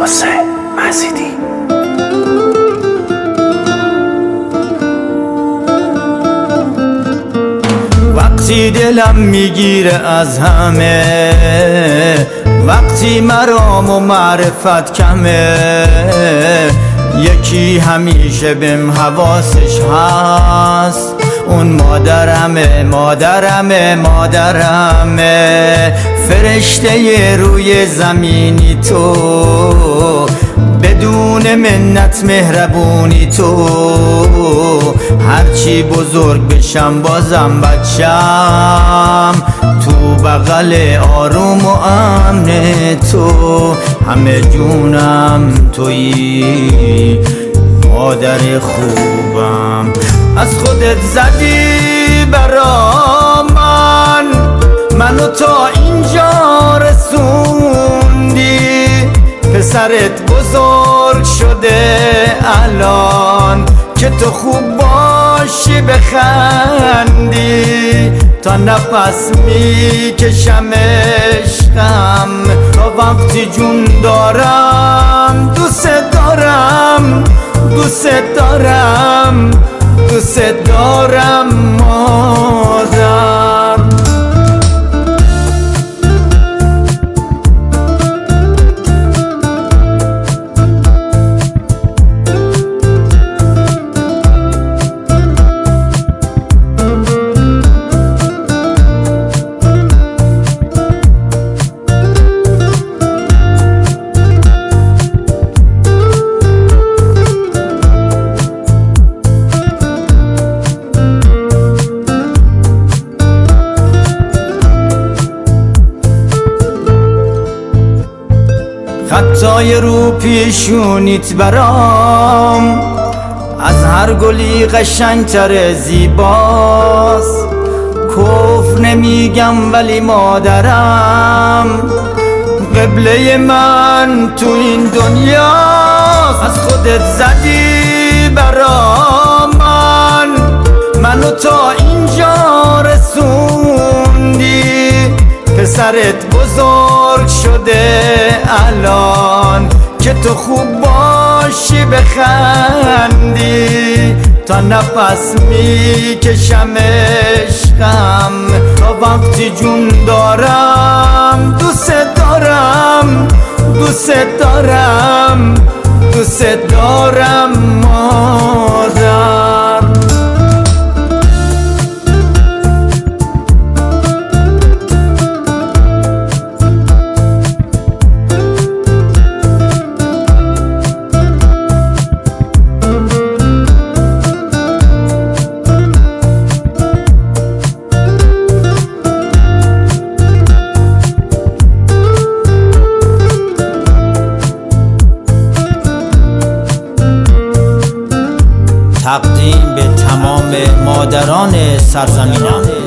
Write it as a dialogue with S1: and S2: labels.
S1: حسین مزیدی.
S2: وقتی دلم میگیره از همه، وقتی مرام و معرفت کمه، یکی همیشه بهم حواسش هست، اون مادرمه مادرمه مادرمه. فرشته روی زمینی تو، بدون منت مهربونی تو. هرچی بزرگ بشم بازم بچم، تو بغل آروم و امن تو. همه جونم تویی مادر خوبم. از خودت زدی برا من، منو تا اینجا رسوندی. پسرت بزرگ شده الان، که تو خوب باشی بخندی. تا نفس میکشم عشقم، تا وقتی جون دارم دوست دارم دوست دارم دوست دارم مادر. خطای رو پیشونیت برام، از هر گلی قشنگتر زیباست. کفر نمیگم ولی مادرم، قبله من تو این دنیاست. از خودت زدی برا من، منو تا اینجا رسوندی. پسرت بزرگ شده الان، که تو خوب باشی بخندی. تا نفس میکشم عشقم، تا وقتی جون دارم دوست دارم دوست دارم دوست دارم مادر. تقدیم به تمام مادران سرزمینم.